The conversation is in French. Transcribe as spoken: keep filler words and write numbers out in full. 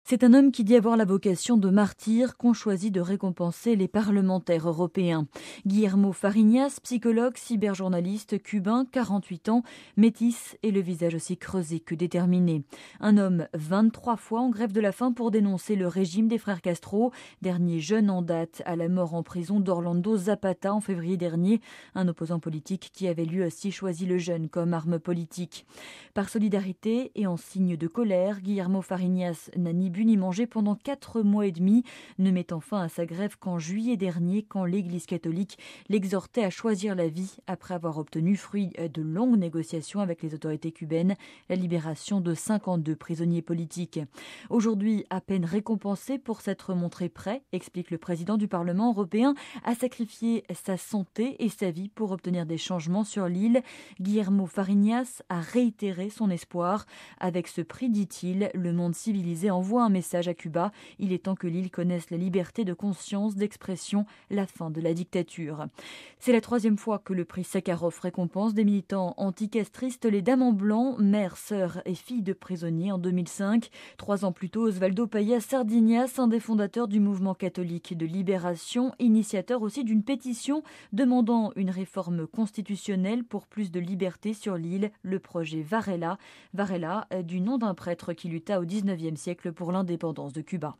C'est un homme qui dit avoir la vocation de martyr qu'ont choisi de récompenser les parlementaires européens. Guillermo Fariñas, psychologue, cyberjournaliste cubain, quarante-huit ans, métis et le visage aussi creusé que déterminé. Un homme vingt-trois fois en grève de la faim pour dénoncer le régime des frères Castro, dernier jeune en date à la mort en prison d'Orlando Zapata en février dernier, un opposant politique qui avait lui aussi choisi le jeune comme arme politique. Par solidarité et en signe de colère, Guillermo Fariñas n'a ni bu ni mangé pendant quatre mois et demi, ne mettant fin à sa grève qu'en juillet dernier, quand l'Église catholique l'exhortait à choisir la vie après avoir obtenu, fruit de longues négociations avec les autorités cubaines, la libération de cinquante-deux prisonniers politiques. Aujourd'hui, à peine récompensé pour s'être montré prêt, explique le président du Parlement européen, à sacrifier sa santé et sa vie pour obtenir des changements sur l'île, Guillermo Fariñas a réitéré son espoir. Avec ce prix, dit-il, le monde civilisé envoie un message à Cuba. Il est temps que l'île connaisse la liberté de conscience, d'expression, la fin de la dictature. C'est la troisième fois que le prix Sakharov récompense des militants anticastristes, les Dames en blanc, mères, sœurs et filles de prisonniers en deux mille cinq. Trois ans plus tôt, Osvaldo Paya Sardinias, un des fondateurs du mouvement catholique de libération, initiateur aussi d'une pétition demandant une réforme constitutionnelle pour plus de liberté sur l'île, le projet Varela. Varela, du nom d'un prêtre qui lutta au dix-neuvième siècle pour l'indépendance de Cuba.